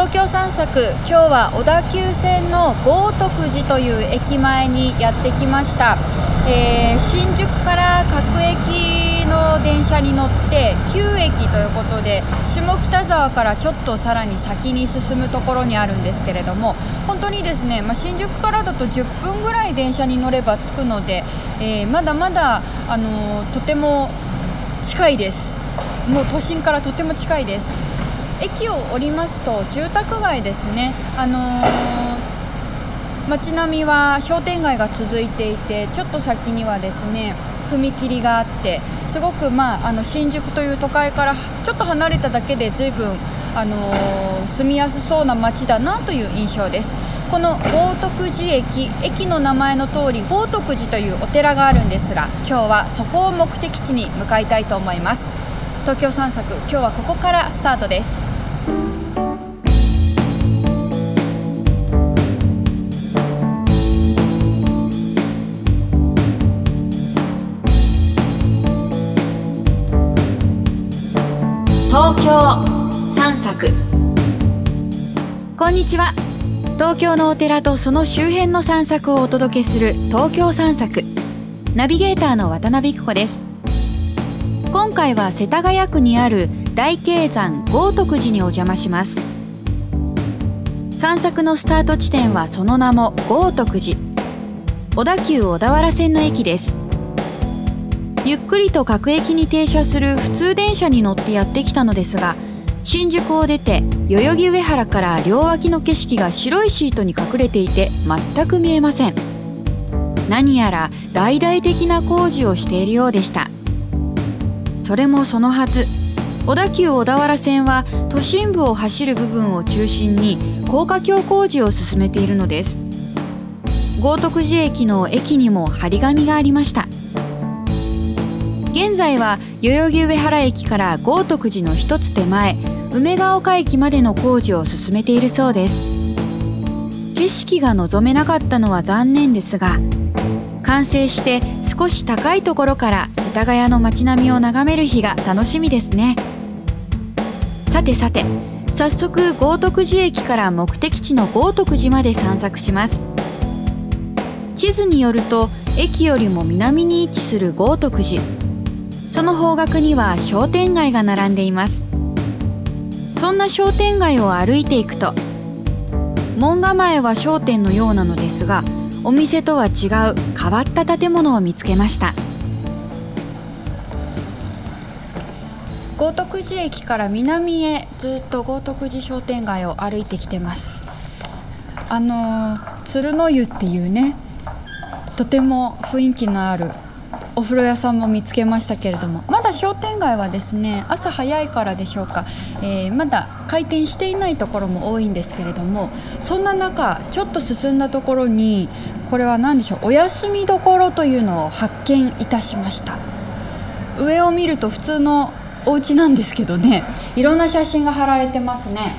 東京散策、今日は小田急線の豪徳寺という駅前にやってきました。新宿から各駅の電車に乗って9駅ということで、下北沢からちょっとさらに先に進むところにあるんですけれども、本当にですね、新宿からだと10分ぐらい電車に乗れば着くので、まだまだ、とても近いです。もう都心からとても近いです。駅を降りますと住宅街ですね。街並みは商店街が続いていて、ちょっと先にはですね踏切があって、すごく、新宿という都会からちょっと離れただけで随分、住みやすそうな街だなという印象です。この豪徳寺駅の名前の通り豪徳寺というお寺があるんですが、今日はそこを目的地に向かいたいと思います。東京散策、今日はここからスタートです。東京散策。こんにちは。東京のお寺とその周辺の散策をお届けする東京散策、ナビゲーターの渡辺育子です。今回は世田谷区にある大鶏山豪徳寺にお邪魔します。散策のスタート地点はその名も豪徳寺、小田急小田原線の駅です。ゆっくりと各駅に停車する普通電車に乗ってやってきたのですが、新宿を出て代々木上原から両脇の景色が白いシートに隠れていて全く見えません。何やら大々的な工事をしているようでした。それもそのはず、小田急小田原線は都心部を走る部分を中心に高架橋工事を進めているのです。豪徳寺駅の駅にも張り紙がありました。現在は代々木上原駅から豪徳寺の一つ手前、梅ヶ丘駅までの工事を進めているそうです。景色が望めなかったのは残念ですが、完成して少し高いところから世田谷の街並みを眺める日が楽しみですね。さて早速豪徳寺駅から目的地の豪徳寺まで散策します。地図によると駅よりも南に位置する豪徳寺、その方角には商店街が並んでいます。そんな商店街を歩いていくと、門構えは商店のようなのですが、お店とは違う変わった建物を見つけました。豪徳寺駅から南へずっと豪徳寺商店街を歩いてきてます。鶴の湯っていうね、とても雰囲気のあるお風呂屋さんも見つけましたけれども、まだ商店街はですね、朝早いからでしょうか、まだ開店していないところも多いんですけれども、そんな中ちょっと進んだところに、これは何でしょう、お休みどころというのを発見いたしました。上を見ると普通のお家なんですけどね、いろんな写真が貼られてますね。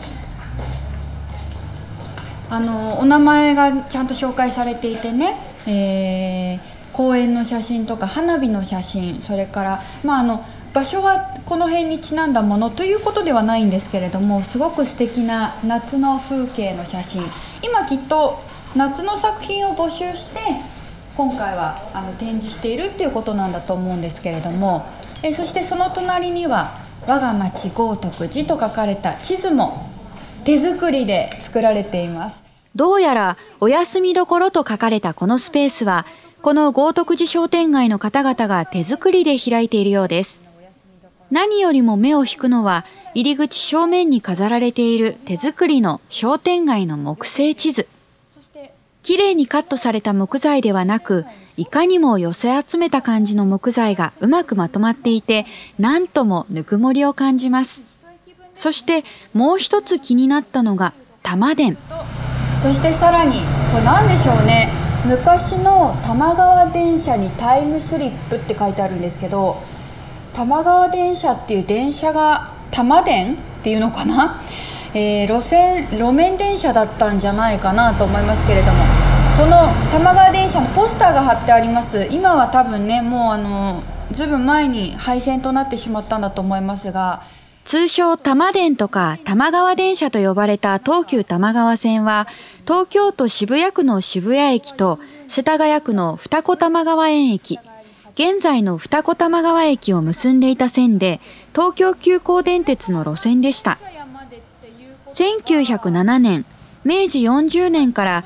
お名前がちゃんと紹介されていてね、公園の写真とか花火の写真、それから、場所はこの辺にちなんだものということではないんですけれども、すごく素敵な夏の風景の写真、今きっと夏の作品を募集して今回は展示しているっていうことなんだと思うんですけれども、そしてその隣には我が町豪徳寺と書かれた地図も手作りで作られています。どうやらお休みどころと書かれたこのスペースは、この豪徳寺商店街の方々が手作りで開いているようです。何よりも目を引くのは、入り口正面に飾られている手作りの商店街の木製地図。きれいにカットされた木材ではなく、いかにも寄せ集めた感じの木材がうまくまとまっていて、なんともぬくもりを感じます。そしてもう一つ気になったのが玉電。そしてさらにこれ何でしょうね、昔の玉川電車にタイムスリップって書いてあるんですけど、玉川電車っていう電車が玉電っていうのかな、路面電車だったんじゃないかなと思いますけれども、その玉川電車のポスターが貼ってあります。今は多分ね、もうずいぶん前に廃線となってしまったんだと思いますが、 通称多摩電とか多摩川電車と呼ばれた東急多摩川線は、東京都渋谷区の渋谷駅と世田谷区の二子玉川園駅、現在の二子玉川駅を結んでいた線で、東京急行電鉄の路線でした。1907年、明治40年から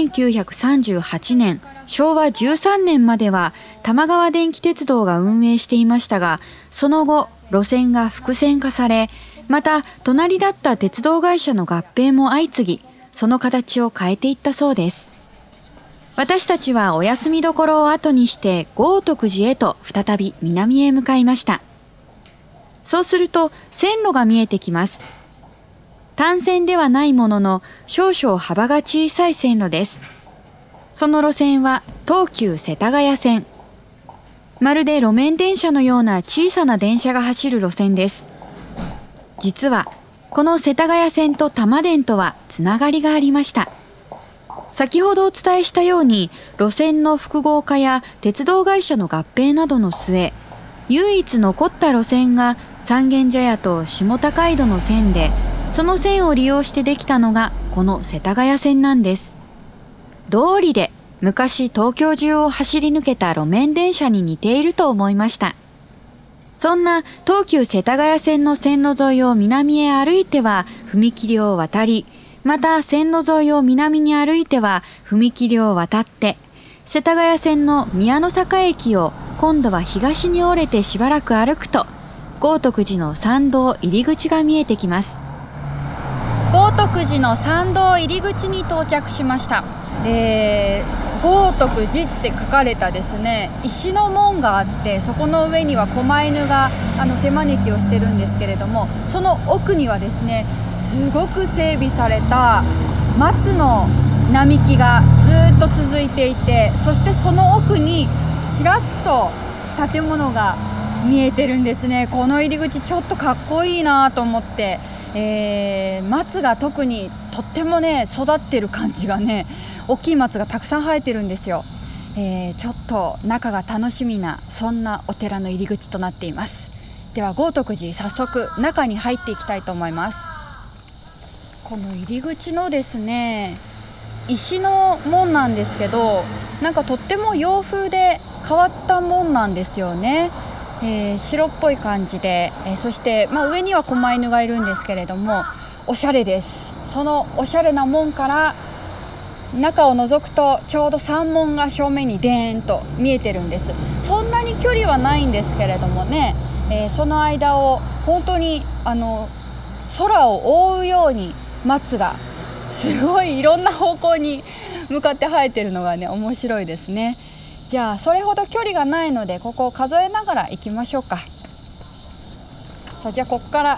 1938年、昭和13年までは玉川電気鉄道が運営していましたが、その後、路線が複線化され、また隣だった鉄道会社の合併も相次ぎ、その形を変えていったそうです。私たちはお休みどころを後にして豪徳寺へと再び南へ向かいました。そうすると線路が見えてきます。単線ではないものの少々幅が小さい線路です。その路線は東急世田谷線。まるで路面電車のような小さな電車が走る路線です。実はこの世田谷線と多摩電とはつながりがありました。先ほどお伝えしたように、路線の複合化や鉄道会社の合併などの末、唯一残った路線が三軒茶屋と下高井戸の線で、その線を利用してできたのがこの世田谷線なんです。道理で昔東京中を走り抜けた路面電車に似ていると思いました。そんな東急世田谷線の線路沿いを南へ歩いては踏切を渡り、また線路沿いを南に歩いては踏切を渡って、世田谷線の宮の坂駅を今度は東に折れてしばらく歩くと、豪徳寺の参道入り口が見えてきます。豪徳寺の参道入り口に到着しました。豪徳寺って書かれたですね、石の門があって、そこの上には狛犬が手招きをしてるんですけれども、その奥にはですね、すごく整備された松の並木がずっと続いていて、そしてその奥にちらっと建物が見えてるんですね。この入り口ちょっとかっこいいなと思って、松が特にとってもね育ってる感じがね、大きい松がたくさん生えてるんですよ。ちょっと中が楽しみな、そんなお寺の入り口となっています。では豪徳寺、早速中に入っていきたいと思います。この入り口のですね、石の門なんですけど、なんかとっても洋風で変わった門なんですよね。白っぽい感じで、そして、上には狛犬がいるんですけれども、おしゃれです。そのおしゃれな門から中を覗くと、ちょうど山門が正面にデーンと見えてるんです。そんなに距離はないんですけれどもね、その間を本当に空を覆うように松がすごいいろんな方向に向かって生えてるのがね、面白いですね。じゃあそれほど距離がないので、ここを数えながら行きましょうか。さあ、じゃあここから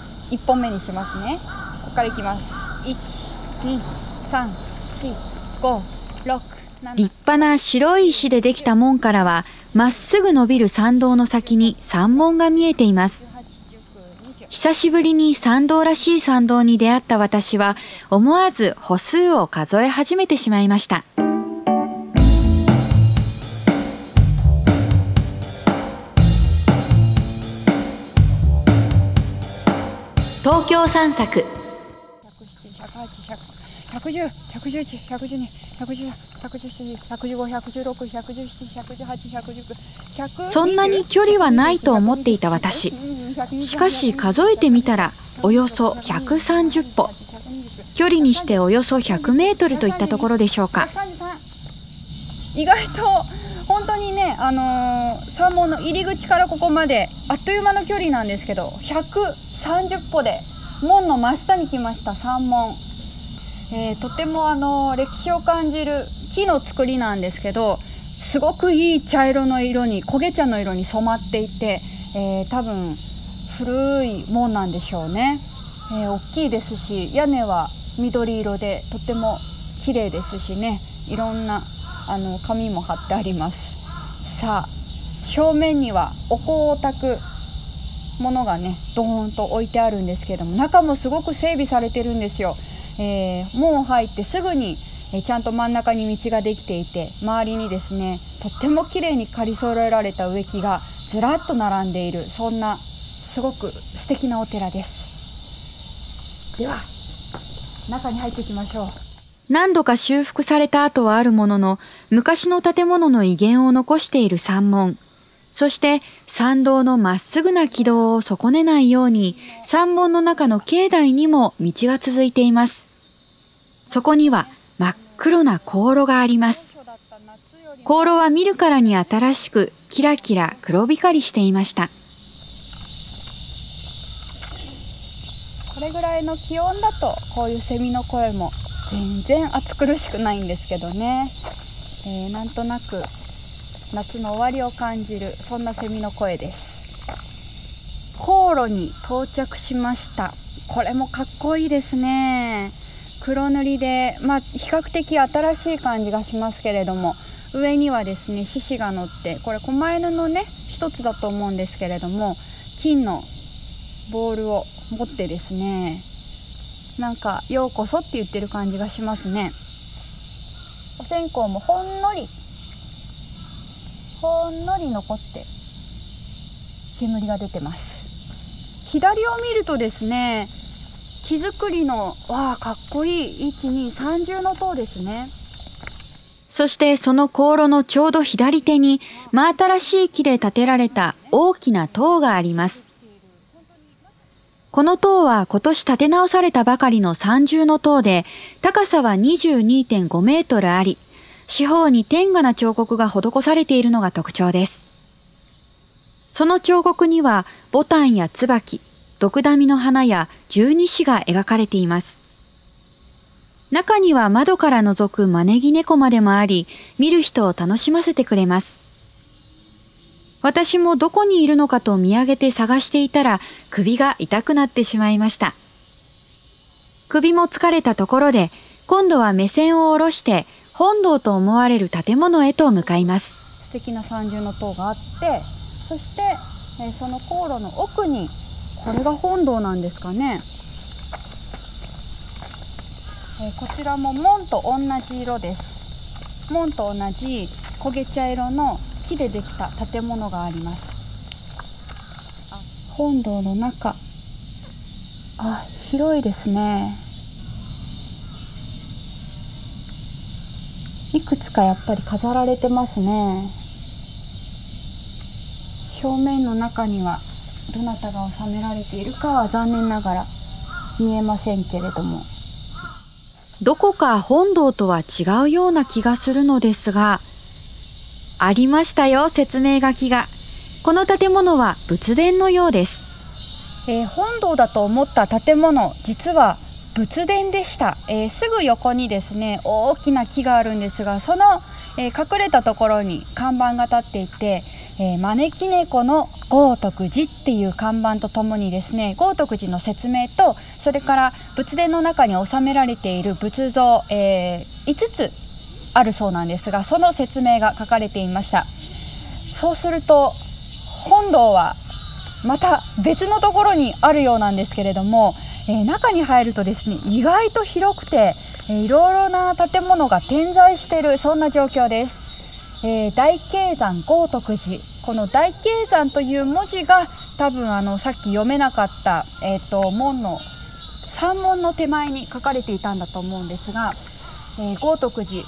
1本目にしますね。ここから行きます。1,2,3,4,5,6,7。立派な白い石でできた門からは、まっすぐ伸びる参道の先に山門が見えています。久しぶりに参道らしい参道に出会った私は、思わず歩数を数え始めてしまいました。東京散策。そんなに距離はないと思っていた私。しかし数えてみたらおよそ130歩。距離にしておよそ100メートルといったところでしょうか。意外と本当にね、山門の入り口からここまであっという間の距離なんですけど、130歩で門の真下に来ました。山門、とても歴史を感じる木の作りなんですけど、すごくいい茶色の色に、焦げ茶の色に染まっていて、多分古い門なんでしょうね。大きいですし、屋根は緑色でとても綺麗ですしね、いろんな紙も貼ってあります。さあ、正面にはお香を焚くものがね、ドーンと置いてあるんですけれども、中もすごく整備されてるんですよ。門を入ってすぐに、ちゃんと真ん中に道ができていて、周りにですね、とっても綺麗に刈り揃えられた植木がずらっと並んでいる、そんな素すごく素敵なお寺です。では中に入っていきましょう。 何度か修復された跡はあるものの、昔の建物の威厳を残している山門、そして参道のまっすぐな軌道を損ねないように、山門の中の境内にも道が続いています。そこには真っ黒な香炉があります。香炉は見るからに新しく、キラキラ黒光りしていました。 これぐらいの気温だとこういうセミの声も全然暑苦しくないんですけどね、なんとなく夏の終わりを感じる、そんなセミの声です。香炉に到着しました。これもかっこいいですね。黒塗りで、比較的新しい感じがしますけれども、上にはですね獅子が乗って、これ狛犬のね一つだと思うんですけれども、金のボールを持ってですね、なんかようこそって言ってる感じがしますね。お線香もほんのり残って煙が出てます。左を見るとですね、木造りのかっこいい1、2、3重の塔ですね。 そしてその香炉のちょうど左手に真新しい木で建てられた大きな塔があります。この塔は今年建て直されたばかりの三重の塔で、高さは 22.5 メートルあり、四方に天画な彫刻が施されているのが特徴です。その彫刻には牡丹や椿、ドクダミの花や十二支が描かれています。中には窓から覗く招き猫までもあり、見る人を楽しませてくれます。私もどこにいるのかと見上げて探していたら、首が痛くなってしまいました。首も疲れたところで、今度は目線を下ろして本堂と思われる建物へと向かいます。 素敵な三重の塔があって、そして、その香炉の奥に、これが本堂なんですかね。こちらも門と同じ色です。門と同じ焦げ茶色の木でできた建物があります。本堂の中、広いですね。いくつかやっぱり飾られてますね。正面の中にはどなたが収められているかは残念ながら見えませんけれども、 どこか本堂とは違うような気がするのですが、ありましたよ、説明書きが。この建物は仏殿のようです。 本堂だと思った建物、実は仏殿でした。すぐ横にですね大きな木があるんですが、その、隠れたところに看板が立っていて、招き猫の豪徳寺っていう看板とともにですね、豪徳寺の説明と、それから仏殿の中に収められている仏像、5つあるそうなんですが、その説明が書かれていました。そうすると本堂はまた別のところにあるようなんですけれども、中に入るとですね、意外と広くて、いろいろな建物が点在している、そんな状況です。大鶏山豪徳寺、この大鶏山という文字が多分さっき読めなかった、門の山門の手前に書かれていたんだと思うんですが、豪徳寺、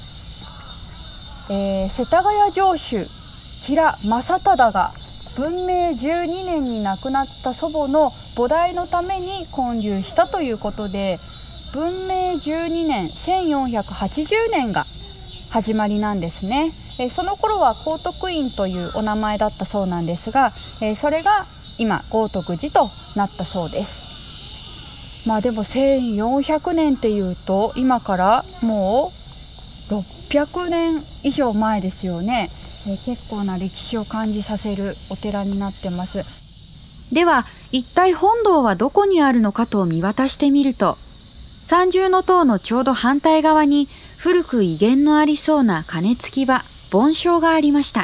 世田谷城主吉良正忠が文明12年に亡くなった祖母の菩提のために建立したということで、文明12年1480年が始まりなんですね。その頃は高徳院というお名前だったそうなんですが、それが今豪徳寺となったそうです。でも1400年っていうと今からもう600年以上前ですよね。結構な歴史を感じさせるお寺になってます。 では一体本堂はどこにあるのかと見渡してみると、三重の塔のちょうど反対側に古く威厳のありそうな鐘つき場、梵鐘がありました。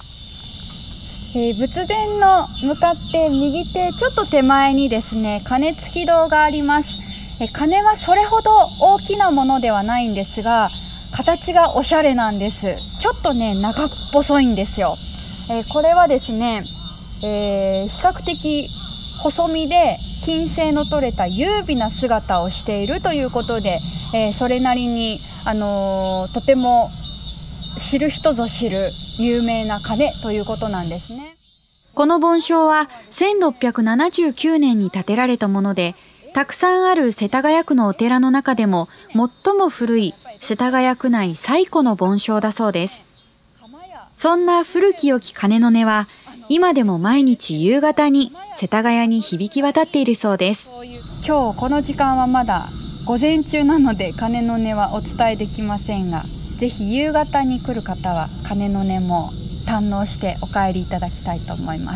仏殿の向かって右手ちょっと手前にですね、鐘つき堂があります。鐘はそれほど大きなものではないんですが、形がおしゃれなんです。ちょっとね長っぽそいんですよ。これはですね、比較的細身で均斉の取れた優美な姿をしているということで、それなりに、とても知る人ぞ知る有名な鐘ということなんですね。 この盆鐘は1679年に建てられたもので、たくさんある世田谷区のお寺の中でも最も古い世田谷区内最古の盆鐘だそうです。そんな古き良き鐘の音は今でも毎日夕方に世田谷に響き渡っているそうです。 今日この時間はまだ午前中なので鐘の音はお伝えできませんが、ぜひ夕方に来る方は鐘の音も堪能してお帰りいただきたいと思います。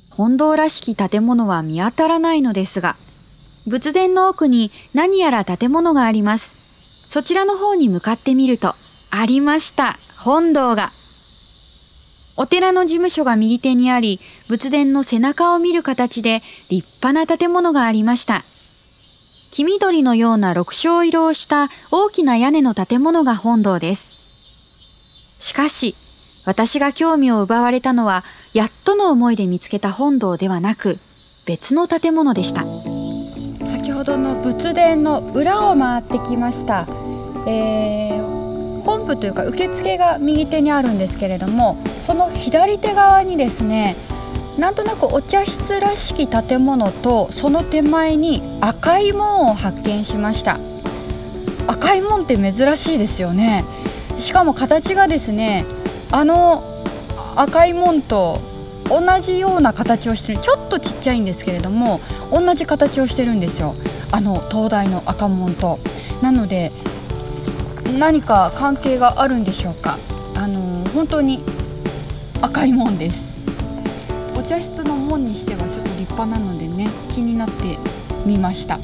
本堂らしき建物は見当たらないのですが、仏殿の奥に何やら建物があります。そちらの方に向かってみると、ありました、本堂が。お寺の事務所が右手にあり、仏殿の背中を見る形で立派な建物がありました。黄緑のような緑青色をした大きな屋根の建物が本堂です。しかし、私が興味を奪われたのは、やっとの思いで見つけた本堂ではなく、別の建物でした。 先ほどの仏殿の裏を回ってきました。本部というか受付が右手にあるんですけれども、その左手側にですね、なんとなくお茶室らしき建物とその手前に赤い門を発見しました。赤い門って珍しいですよね。しかも形がですね、赤い門と同じような形をしている。ちょっとちっちゃいんですけれども同じ形をしてるんですよ、東大の赤門と。なので何か関係があるんでしょうか。本当に赤い門です。お茶室の門にしてはちょっと立派なのでね、気になってみました。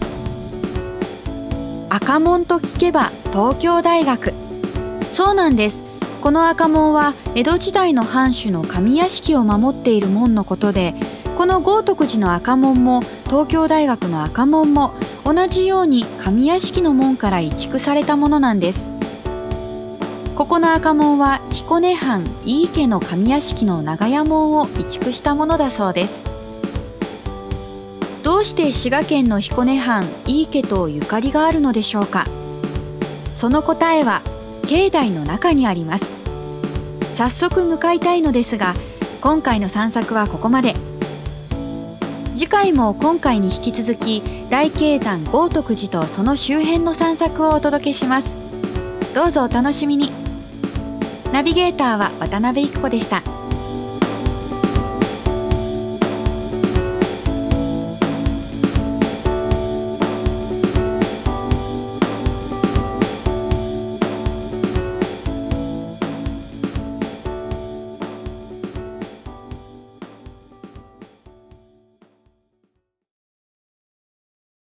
赤門と聞けば東京大学。そうなんです。この赤門は江戸時代の藩主の上屋敷を守っている門のことで、この豪徳寺の赤門も東京大学の赤門も同じように上屋敷の門から移築されたものなんです。ここの赤門は彦根藩井伊家の上屋敷の長屋門を移築したものだそうです。どうして滋賀県の彦根藩井伊家とゆかりがあるのでしょうか。その答えは境内の中にあります。早速向かいたいのですが、今回の散策はここまで。次回も今回に引き続き大鶏山豪徳寺とその周辺の散策をお届けします。どうぞお楽しみに。ナビゲーターは渡辺育子でした。